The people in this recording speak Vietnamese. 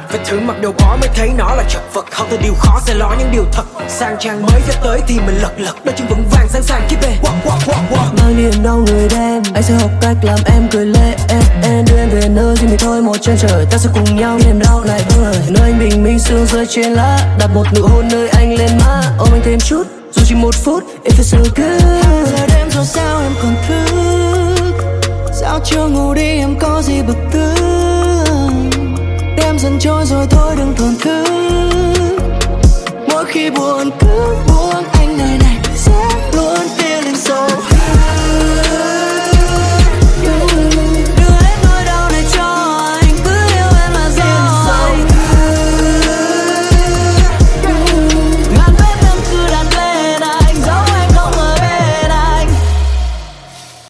Phải thử mặc đồ bó mới thấy nó là chật vật. Học từ điều khó sẽ lo những điều thật. Sang trang mới cho tới thì mình lật lật. Đôi chân vững vàng sẵn sàng keep it. Mang niềm đau người đem, anh sẽ học cách làm em cười lên. Đưa em về nơi riêng mình thôi, một chân trời ta sẽ cùng nhau niềm đau này vơi. Nơi anh bình minh sương rơi trên lá, đặt một nụ hôn nơi anh lên má. Ôm anh thêm chút, dù chỉ một phút. It feels so good. Là đêm rồi sao em còn thức? Sao chưa ngủ đi em có gì bực tức? Đêm dần trôi rồi thôi đừng thổn thức. Mỗi khi buồn cứ